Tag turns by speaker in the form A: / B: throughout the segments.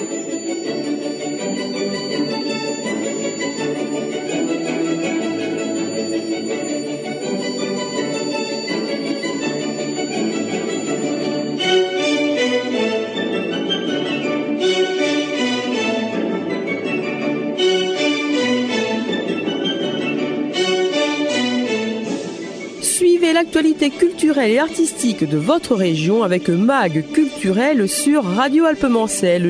A: Suivez l'actualité culturelle et artistique de votre région avec MAG Culturel sur Radio Alpemancel.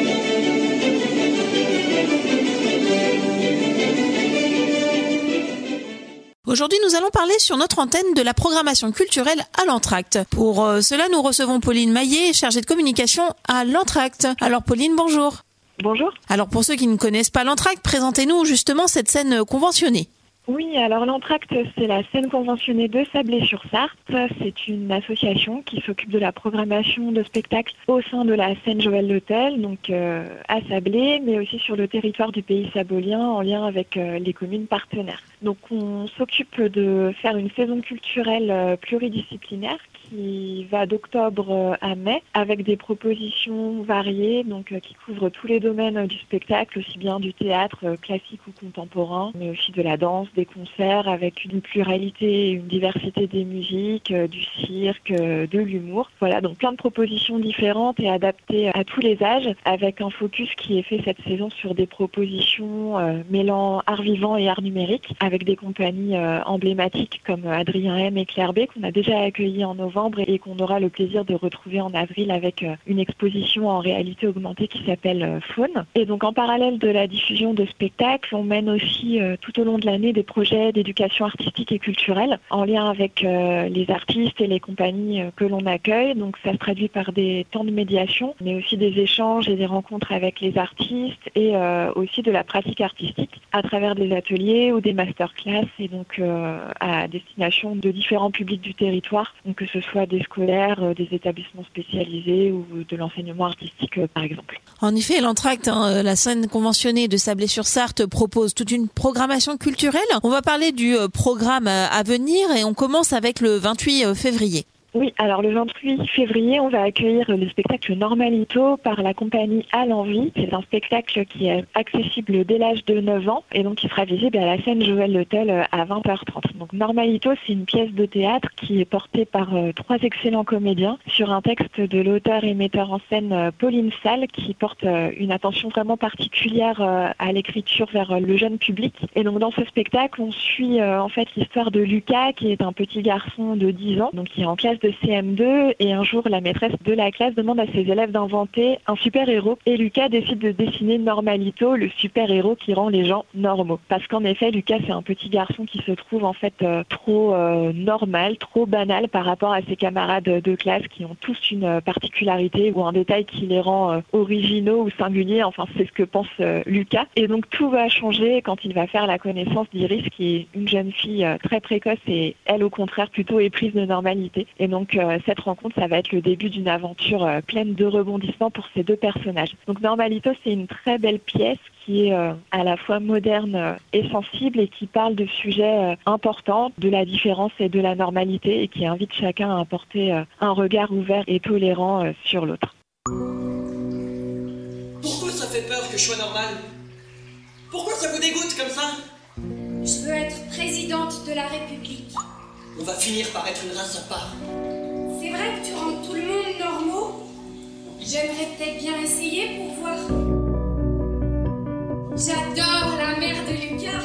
B: Aujourd'hui, nous allons parler sur notre antenne de la programmation culturelle à l'Entracte. Pour cela, nous recevons Pauline Maillet, chargée de communication à l'Entracte. Alors Pauline, bonjour.
C: Bonjour.
B: Alors pour ceux qui ne connaissent pas l'Entracte, présentez-nous justement cette scène conventionnée.
C: Oui, alors l'Entracte, c'est la scène conventionnée de Sablé-sur-Sarthe. C'est une association qui s'occupe de la programmation de spectacles au sein de la scène Joël Letel, donc à Sablé, mais aussi sur le territoire du pays sabolien en lien avec les communes partenaires. Donc on s'occupe de faire une saison culturelle pluridisciplinaire qui va d'octobre à mai avec des propositions variées donc qui couvrent tous les domaines du spectacle, aussi bien du théâtre classique ou contemporain, mais aussi de la danse, des concerts avec une pluralité et une diversité des musiques, du cirque, de l'humour. Voilà, donc plein de propositions différentes et adaptées à tous les âges avec un focus qui est fait cette saison sur des propositions mêlant art vivant et art numérique avec des compagnies emblématiques comme Adrien M et Claire B qu'on a déjà accueillis en novembre et qu'on aura le plaisir de retrouver en avril avec une exposition en réalité augmentée qui s'appelle Faune. Et donc en parallèle de la diffusion de spectacles, on mène aussi tout au long de l'année des projets d'éducation artistique et culturelle en lien avec les artistes et les compagnies que l'on accueille. Donc ça se traduit par des temps de médiation, mais aussi des échanges et des rencontres avec les artistes et aussi de la pratique artistique à travers des ateliers ou des masterclass et donc à destination de différents publics du territoire, donc que ce soit des scolaires, des établissements spécialisés ou de l'enseignement artistique par exemple.
B: En effet, l'Entracte, la scène conventionnée de Sablé-sur-Sarthe propose toute une programmation culturelle. On va parler du programme à venir et on commence avec le 28 février.
C: Oui, alors le 28 février, on va accueillir le spectacle Normalito par la compagnie À l'Envie. C'est un spectacle qui est accessible dès l'âge de 9 ans et donc qui sera visible à la scène Joël Letel à 20h30. Donc Normalito, c'est une pièce de théâtre qui est portée par 3 excellents comédiens sur un texte de l'auteur et metteur en scène Pauline Salle qui porte une attention vraiment particulière à l'écriture vers le jeune public. Et donc dans ce spectacle, on suit en fait l'histoire de Lucas qui est un petit garçon de 10 ans, donc qui est en classe de CM2 et un jour la maîtresse de la classe demande à ses élèves d'inventer un super-héros et Lucas décide de dessiner Normalito, le super-héros qui rend les gens normaux. Parce qu'en effet, Lucas c'est un petit garçon qui se trouve en fait trop normal, trop banal par rapport à ses camarades de classe qui ont tous une particularité ou un détail qui les rend originaux ou singuliers, enfin c'est ce que pense Lucas. Et donc tout va changer quand il va faire la connaissance d'Iris qui est une jeune fille très précoce et elle au contraire plutôt éprise de normalité. Et donc cette rencontre, ça va être le début d'une aventure pleine de rebondissements pour ces deux personnages. Donc Normalito, c'est une très belle pièce qui est à la fois moderne et sensible et qui parle de sujets importants, de la différence et de la normalité et qui invite chacun à apporter un regard ouvert et tolérant sur l'autre.
D: Pourquoi ça fait peur que je sois normale ? Pourquoi ça vous dégoûte comme ça ?
E: Je veux être présidente de la République.
D: On va finir par être une race à part.
E: C'est vrai que tu rends tout le monde normaux ? J'aimerais peut-être bien essayer pour voir. J'adore la mère de Lucas.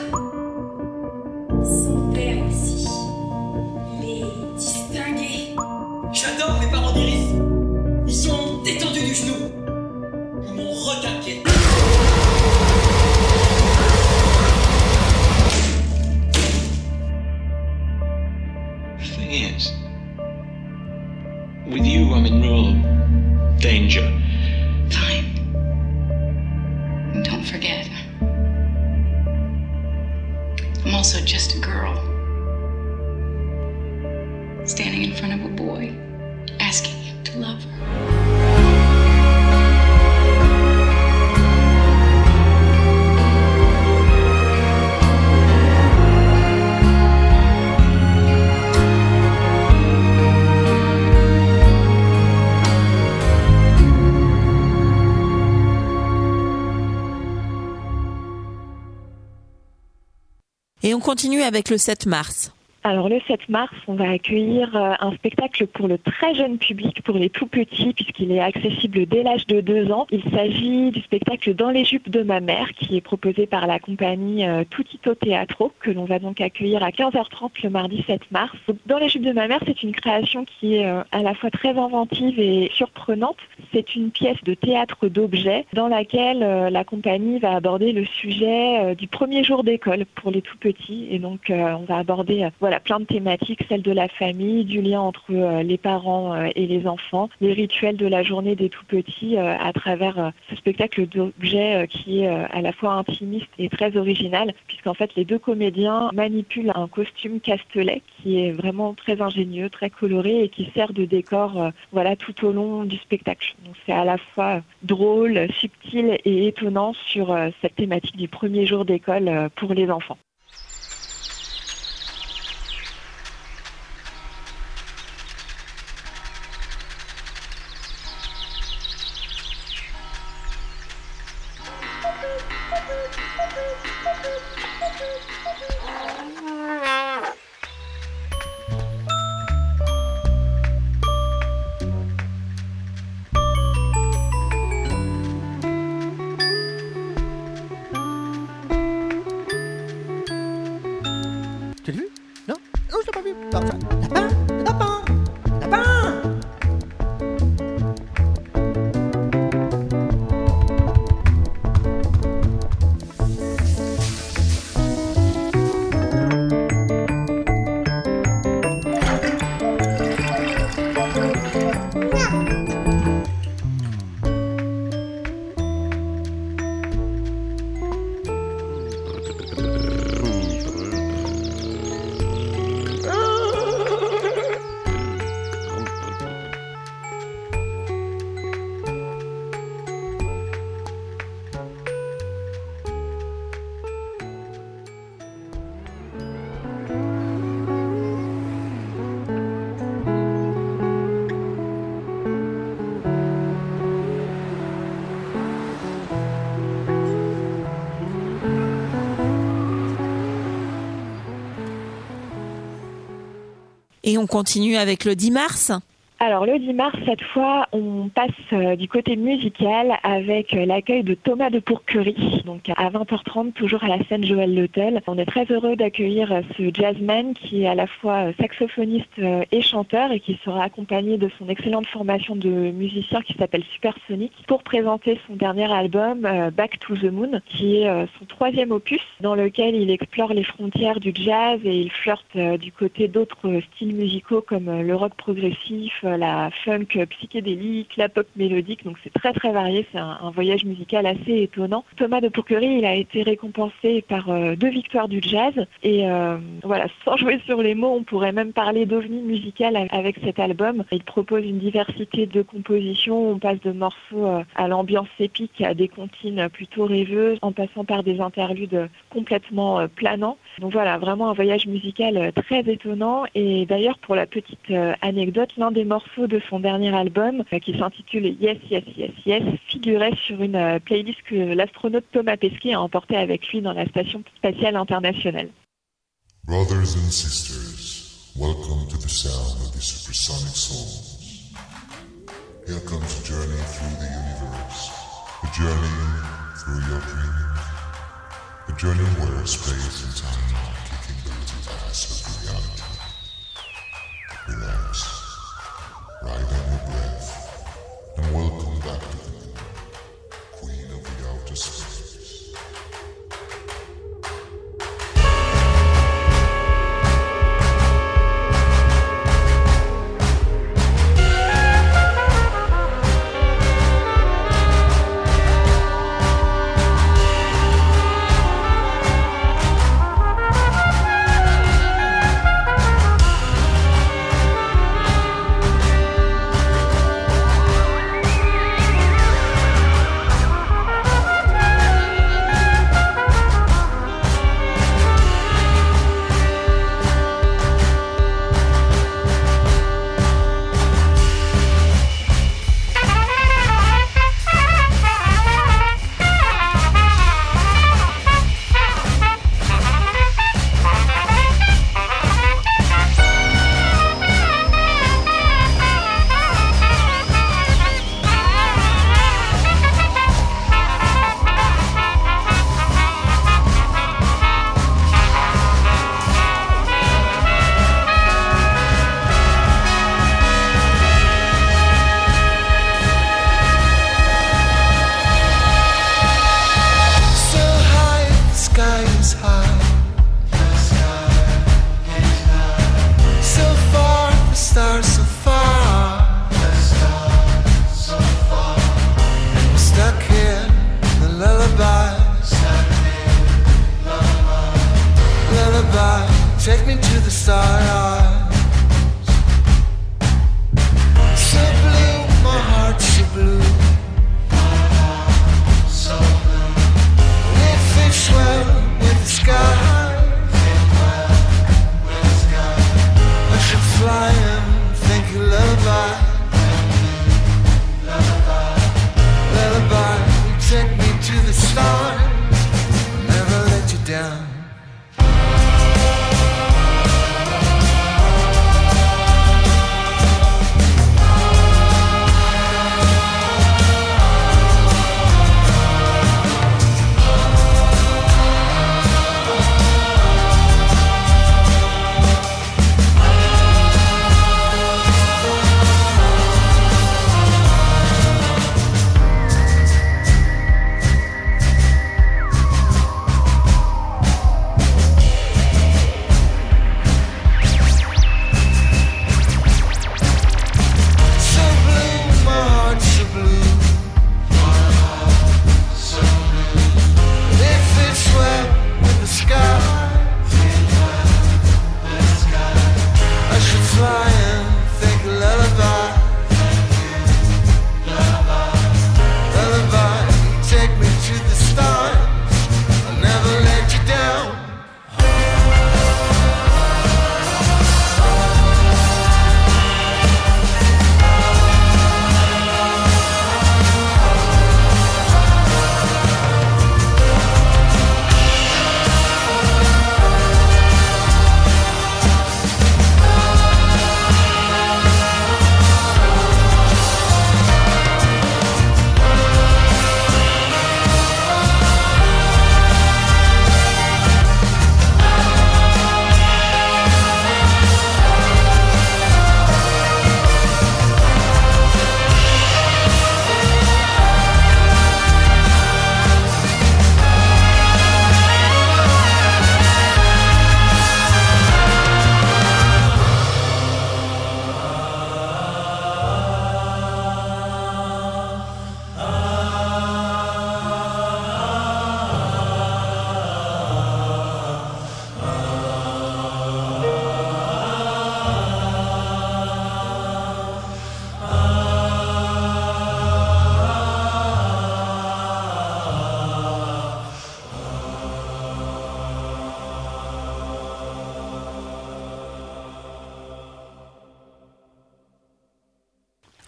E: Son père aussi. Il est distingué.
D: J'adore mes parents d'Iris. Ils sont détendus du genou. Ils m'ont requinqué.
F: Is, with you I'm in real danger.
G: Time. And don't forget,
B: Et on continue avec le 7 mars.
C: Alors le 7 mars, on va accueillir un spectacle pour le très jeune public, pour les tout petits, puisqu'il est accessible dès l'âge de 2 ans. Il s'agit du spectacle Dans les jupes de ma mère, qui est proposé par la compagnie Tutito Teatro, que l'on va donc accueillir à 15h30 le mardi 7 mars. Dans les jupes de ma mère, c'est une création qui est à la fois très inventive et surprenante. C'est une pièce de théâtre d'objets dans laquelle la compagnie va aborder le sujet du premier jour d'école pour les tout petits. Et donc on va aborder plein de thématiques, celle de la famille, du lien entre les parents et les enfants, les rituels de la journée des tout petits à travers ce spectacle d'objets qui est à la fois intimiste et très original, puisqu'en fait les deux comédiens manipulent un costume Castelet qui est vraiment très ingénieux, très coloré et qui sert de décor tout au long du spectacle. Donc c'est à la fois drôle, subtil et étonnant sur cette thématique du premier jour d'école pour les enfants.
F: Tu l'as vu? Non? Non, je l'ai pas vu. Enfin, lapin! Lapin! Lapin!
B: Et on continue avec le 10 mars.
C: Alors le 10 mars, cette fois, on passe du côté musical avec l'accueil de Thomas de Pourquerie, donc à 20h30, toujours à la scène Joël Letel. On est très heureux d'accueillir ce jazzman qui est à la fois saxophoniste et chanteur et qui sera accompagné de son excellente formation de musicien qui s'appelle Supersonic pour présenter son dernier album Back to the Moon, qui est son 3e opus dans lequel il explore les frontières du jazz et il flirte du côté d'autres styles musicaux comme le rock progressif, la funk psychédélique, la pop mélodique, donc c'est très très varié, c'est un voyage musical assez étonnant. Thomas de Pourquerie, il a été récompensé par 2 victoires du jazz et sans jouer sur les mots, on pourrait même parler d'ovni musical avec cet album. Il propose une diversité de compositions, on passe de morceaux à l'ambiance épique à des comptines plutôt rêveuses, en passant par des interludes complètement planants. Donc voilà, vraiment un voyage musical très étonnant et d'ailleurs pour la petite anecdote, l'un des morceaux de son dernier album qui s'intitule Yes, Yes, Yes, Yes figurait sur une playlist que l'astronaute Thomas Pesquet a emportée avec lui dans la Station spatiale internationale.
G: Brothers and sisters, welcome to the sound of the supersonic souls. Here comes a journey through the universe, a journey through your dreams, a journey where space and time are kicking the little ass of reality. Relax. Ride on your breath, and welcome back to the moon, queen of the outer space.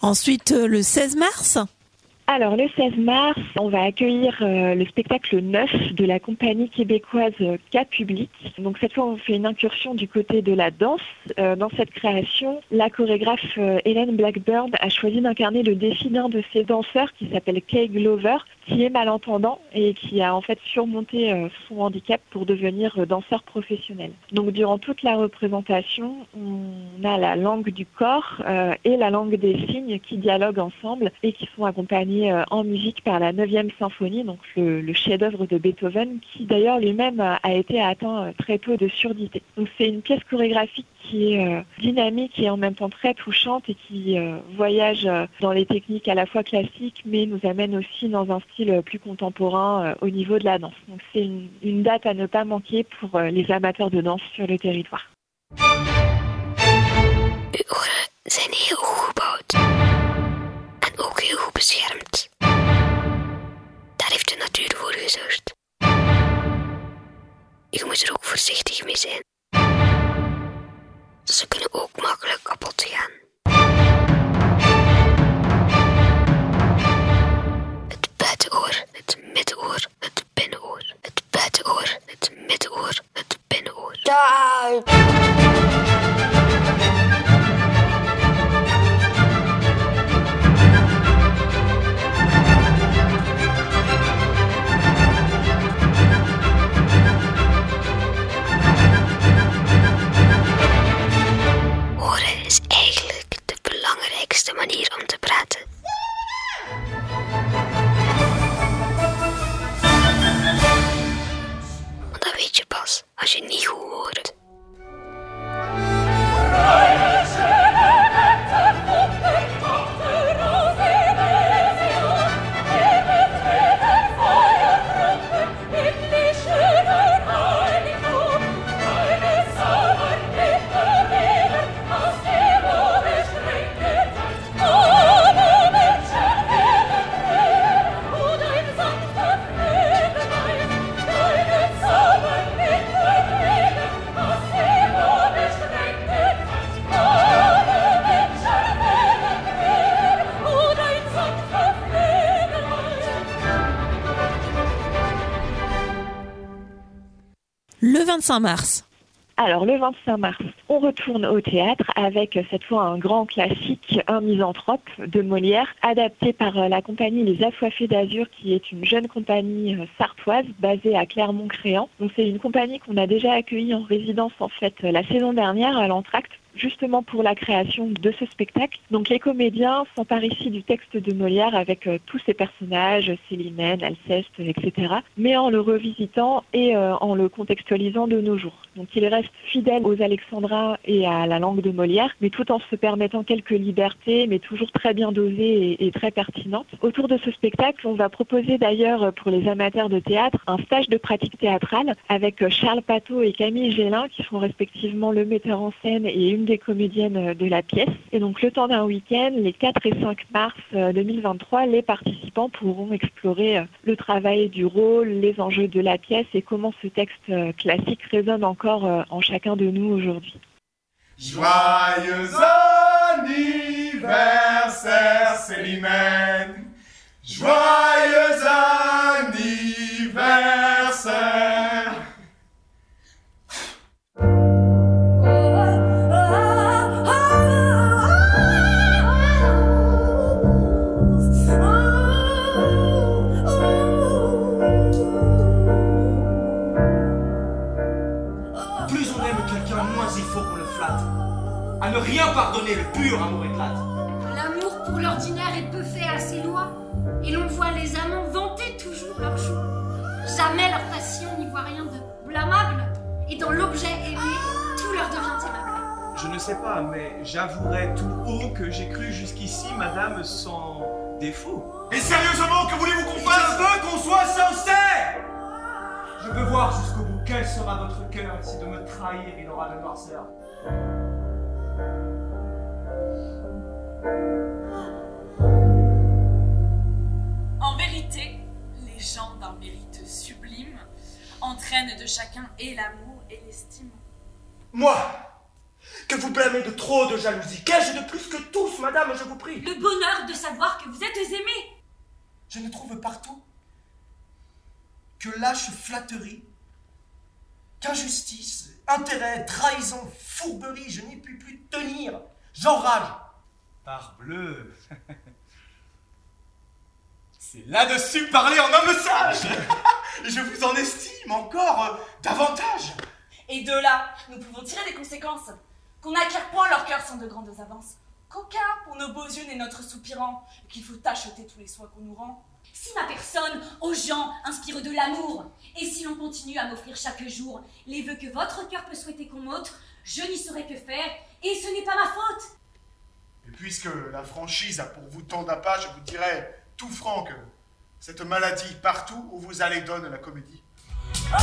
B: Ensuite, le 16 mars.
C: Alors, le 16 mars, on va accueillir le spectacle 9 de la compagnie québécoise Cas Public. Donc, cette fois, on fait une incursion du côté de la danse. Dans cette création, la chorégraphe Hélène Blackburn a choisi d'incarner le défi d'un de ses danseurs qui s'appelle Kay Glover, qui est malentendant et qui a en fait surmonté son handicap pour devenir danseur professionnel. Donc, durant toute la représentation, on a la langue du corps et la langue des signes qui dialoguent ensemble et qui sont accompagnés en musique par la 9e symphonie, donc le chef-d'œuvre de Beethoven, qui d'ailleurs lui-même a été atteint très tôt de surdité. Donc c'est une pièce chorégraphique qui est dynamique et en même temps très touchante et qui voyage dans les techniques à la fois classiques, mais nous amène aussi dans un style plus contemporain au niveau de la danse. Donc c'est une date à ne pas manquer pour les amateurs de danse sur le territoire.
H: Uw oren zijn heel goed gebouwd. En ook heel goed beschermd. Daar heeft de natuur voor gezorgd. Je moet er ook voorzichtig mee zijn. Ze kunnen ook makkelijk kapot gaan. Het buitenoor, het middenoor, het binnenoor. Het buitenoor, het middenoor, het binnenoor. Horen is eigenlijk de belangrijkste manier om te praten. Want dat weet je pas als je niet goed hoort.
B: Le 25 mars.
C: Alors, le 25 mars, on retourne au théâtre avec cette fois un grand classique, Un misanthrope de Molière, adapté par la compagnie Les Assoiffés d'Azur, qui est une jeune compagnie sartoise basée à Clermont-Créant. Donc, c'est une compagnie qu'on a déjà accueillie en résidence en fait la saison dernière à l'Entracte, justement pour la création de ce spectacle. Donc les comédiens s'emparent ici du texte de Molière avec tous ses personnages, Célimène, Alceste, etc., mais en le revisitant et en le contextualisant de nos jours. Donc il reste fidèle aux alexandrins et à la langue de Molière, mais tout en se permettant quelques libertés, mais toujours très bien dosées et très pertinentes. Autour de ce spectacle, on va proposer d'ailleurs pour les amateurs de théâtre un stage de pratique théâtrale avec Charles Pateau et Camille Gélin, qui sont respectivement le metteur en scène et une des comédiennes de la pièce. Et donc le temps d'un week-end, les 4 et 5 mars 2023, les participants pourront explorer le travail du rôle, les enjeux de la pièce et comment ce texte classique résonne encore en chacun de nous aujourd'hui.
I: Joyeux anniversaire Célimène, joyeux anniversaire.
J: À ne rien pardonner, le pur amour éclate.
E: L'amour pour l'ordinaire est peu fait à ses lois, et l'on voit les amants vanter toujours leur joie. Jamais leur passion n'y voit rien de blâmable, et dans l'objet aimé, tout leur devient aimable.
J: Je ne sais pas, mais j'avouerai tout haut que j'ai cru jusqu'ici, madame, sans défaut.
I: Et sérieusement, que voulez-vous qu'on fasse?
J: Je veux qu'on soit sincère. Je veux voir jusqu'au bout quel sera votre cœur, si de me trahir il aura de noirceur.
K: En vérité, les gens d'un mérite sublime entraînent de chacun et l'amour et l'estime.
I: Moi,
J: que vous blâmez de trop de jalousie. Qu'ai-je de plus que tous, madame, je vous prie?
E: Le bonheur de savoir que vous êtes aimé.
F: Je ne trouve partout que lâche flatterie, qu'injustice, intérêt, trahison, fourberie. Je n'y puis plus tenir. J'enrage.
I: Parbleu. C'est là-dessus parler en homme sage. Je vous en estime encore davantage.
K: Et de là, nous pouvons tirer des conséquences. Qu'on n'acquiert point leur cœur sans de grandes avances. Qu'aucun pour nos beaux yeux n'est notre soupirant, et qu'il faut acheter tous les soins qu'on nous rend.
E: Si ma personne, aux gens, inspire de l'amour, et si l'on continue à m'offrir chaque jour les vœux que votre cœur peut souhaiter qu'on m'ôte, je n'y saurais que faire, et ce n'est pas ma faute.
I: Et puisque la franchise a pour vous tant d'appât, je vous dirai tout franc que cette maladie, partout où vous allez, donne la comédie.
L: Oh,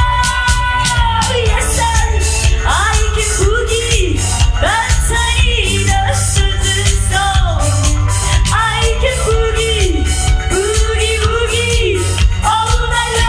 L: yes, I can boogie, but I need a certain song. I can boogie, boogie, boogie, all night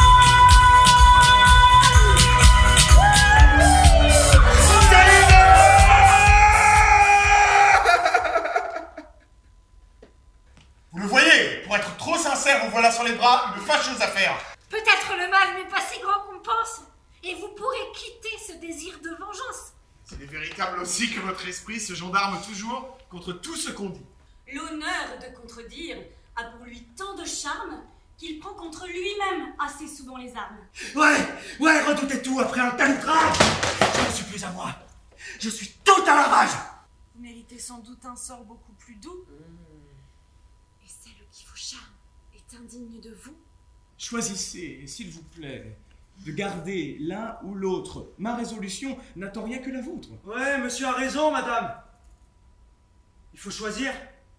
I: Vous le voyez, pour être trop sincère, vous voilà sur les bras, une fâcheuse affaire.
E: Peut-être le mal n'est pas si grand qu'on pense, et vous pourrez quitter ce désir de vengeance.
I: Il est véritable aussi que votre esprit se gendarme toujours contre tout ce qu'on dit.
E: L'honneur de contredire a pour lui tant de charme qu'il prend contre lui-même assez souvent les armes.
J: Ouais, redoutez tout après un tel outrage. Je ne suis plus à moi. Je suis tout à la rage.
K: Vous méritez sans doute un sort beaucoup plus doux.
E: Et celle qui vous charme est indigne de vous.
M: Choisissez, s'il vous plaît, de garder l'un ou l'autre. Ma résolution n'attend rien que la vôtre.
J: Ouais, monsieur a raison, madame. Il faut choisir.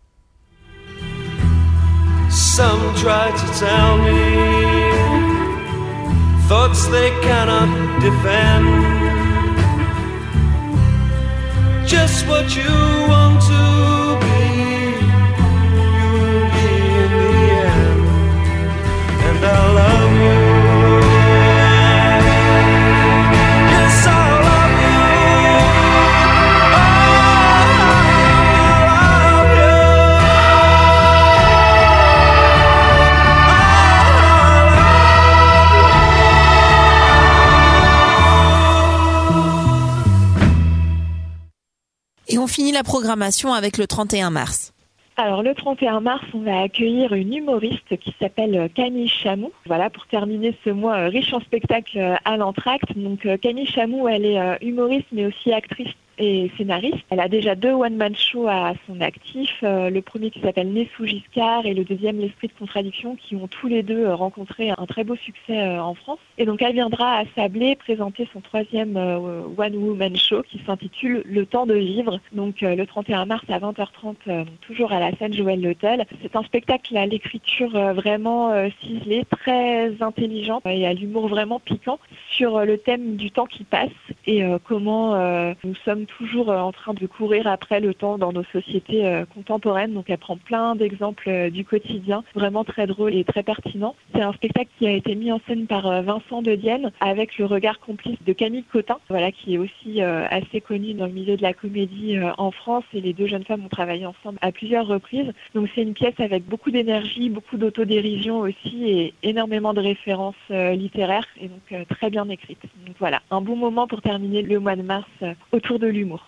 N: Some try to tell me thoughts they cannot defend. Just what you want to be, you'll be in the end. And I love you. Yes, I love you.
B: Et on finit la programmation avec le 31 mars.
C: Alors le 31 mars, on va accueillir une humoriste qui s'appelle Camille Chamou. Voilà, pour terminer ce mois riche en spectacles à l'Entracte. Donc Camille Chamou, elle est humoriste mais aussi actrice et scénariste. Elle a déjà 2 one-man shows à son actif. Le premier qui s'appelle Né sous Giscard et le deuxième L'Esprit de Contradiction, qui ont tous les deux rencontré un très beau succès en France. Et donc elle viendra à Sablé présenter son 3e one-woman show qui s'intitule Le temps de vivre. Donc le 31 mars à 20h30, toujours à la scène Joël L'Hôtel. C'est un spectacle à l'écriture vraiment ciselée, très intelligente et à l'humour vraiment piquant sur le thème du temps qui passe et comment nous sommes toujours en train de courir après le temps dans nos sociétés contemporaines. Donc elle prend plein d'exemples du quotidien, vraiment très drôle et très pertinent. C'est un spectacle qui a été mis en scène par Vincent de Dienne avec le regard complice de Camille Cotin, voilà, qui est aussi assez connue dans le milieu de la comédie en France, et les 2 jeunes femmes ont travaillé ensemble à plusieurs reprises. Donc c'est une pièce avec beaucoup d'énergie, beaucoup d'autodérision aussi et énormément de références littéraires et donc très bien écrites. Donc voilà, un bon moment pour terminer le mois de mars autour de l'humour.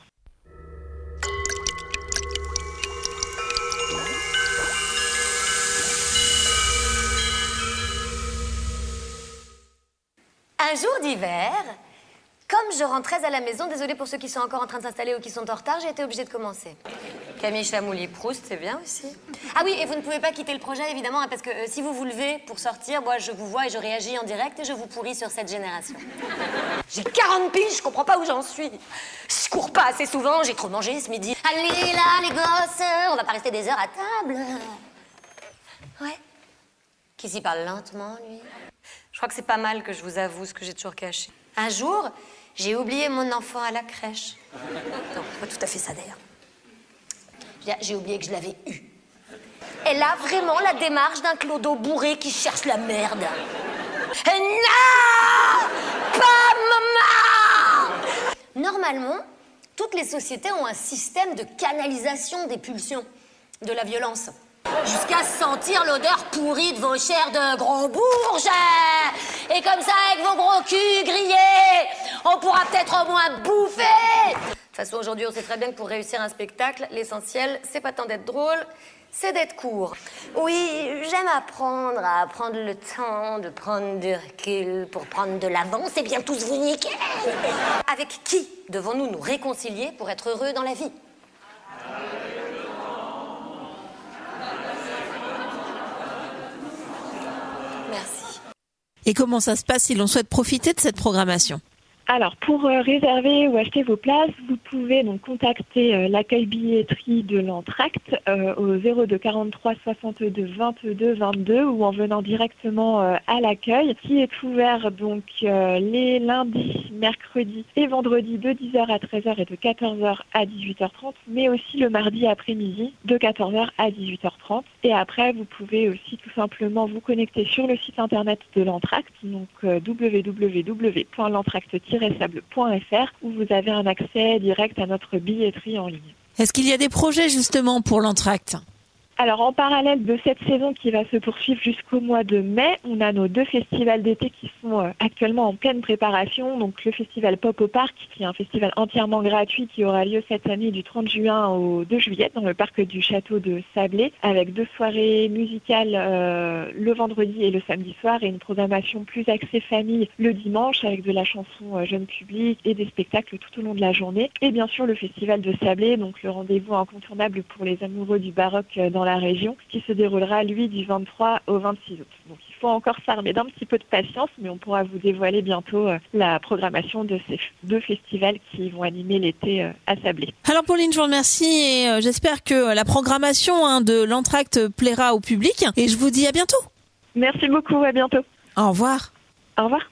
H: Un jour d'hiver, comme je rentrais à la maison, désolée pour ceux qui sont encore en train de s'installer ou qui sont en retard, j'ai été obligée de commencer. Camille Chamouli-Proust, c'est bien aussi. Ah oui, et vous ne pouvez pas quitter le projet, évidemment, hein, parce que si vous vous levez pour sortir, moi, je vous vois et je réagis en direct et je vous pourris sur cette génération. J'ai 40 piges, je comprends pas où j'en suis. Je cours pas assez souvent, j'ai trop mangé ce midi. Allez là, les gosses, on va pas rester des heures à table. Ouais. Qui s'y parle lentement, lui? Je crois que c'est pas mal que je vous avoue ce que j'ai toujours caché. Un jour, j'ai oublié mon enfant à la crèche. Non, pas tout à fait ça, d'ailleurs. J'ai oublié que je l'avais eu. Elle a vraiment la démarche d'un clodo bourré qui cherche la merde. Et non! Pas maman! Normalement, Toutes les sociétés ont un système de canalisation des pulsions, de la violence. Jusqu'à sentir l'odeur pourrie de vos chairs de gros bourges. Et comme ça, avec vos gros culs grillés, on pourra peut-être au moins bouffer. De toute façon, aujourd'hui, on sait très bien que pour réussir un spectacle, l'essentiel, c'est pas tant d'être drôle, c'est d'être court. Oui, j'aime apprendre à prendre le temps de prendre du recul pour prendre de l'avance et bien tous vous niquer. Avec qui devons-nous nous réconcilier pour être heureux dans la vie ? Merci.
B: Et comment ça se passe si l'on souhaite profiter de cette programmation ?
C: Alors, pour réserver ou acheter vos places, vous pouvez donc contacter l'accueil billetterie de l'Entracte au 02 43 62 22 22 ou en venant directement à l'accueil, qui est ouvert donc les lundis, mercredis et vendredis de 10h à 13h et de 14h à 18h30, mais aussi le mardi après-midi de 14h à 18h30. Et après, vous pouvez aussi tout simplement vous connecter sur le site internet de l'Entracte, donc www.lentracte-sable.fr, où vous avez un accès direct à notre billetterie en ligne.
B: Est-ce qu'il y a des projets justement pour l'Entracte ?
C: Alors, en parallèle de cette saison qui va se poursuivre jusqu'au mois de mai, on a nos 2 festivals d'été qui sont actuellement en pleine préparation. Donc, le festival Pop au Parc, qui est un festival entièrement gratuit qui aura lieu cette année du 30 juin au 2 juillet dans le parc du château de Sablé, avec 2 soirées musicales le vendredi et le samedi soir et une programmation plus axée famille le dimanche avec de la chanson jeune public et des spectacles tout au long de la journée. Et bien sûr, le festival de Sablé, donc le rendez-vous incontournable pour les amoureux du baroque dans la région, qui se déroulera, lui, du 23 au 26 août. Donc il faut encore s'armer d'un petit peu de patience, mais on pourra vous dévoiler bientôt la programmation de ces 2 festivals qui vont animer l'été à Sablé.
B: Alors Pauline, je vous remercie et j'espère que la programmation de l'Entracte plaira au public et je vous dis à bientôt.
C: Merci beaucoup, à bientôt.
B: Au revoir.
C: Au revoir.